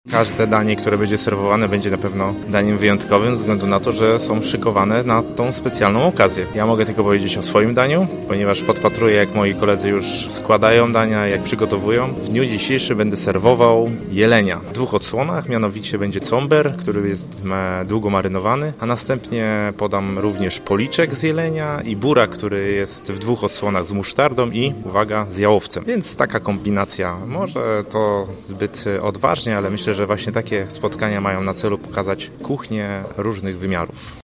Każde danie, które będzie serwowane, będzie na pewno daniem wyjątkowym ze względu na to, że są szykowane na tą specjalną okazję. Ja mogę tylko powiedzieć o swoim daniu, ponieważ podpatruję, jak moi koledzy już składają dania, jak przygotowują. W dniu dzisiejszym będę serwował jelenia w 2 odsłonach, mianowicie będzie comber, który jest długo marynowany, a następnie podam również policzek z jelenia i burak, który jest w 2 odsłonach z musztardą i, uwaga, z jałowcem. Więc taka kombinacja, może to zbyt odważnie, ale myślę, że właśnie takie spotkania mają na celu pokazać kuchnię różnych wymiarów.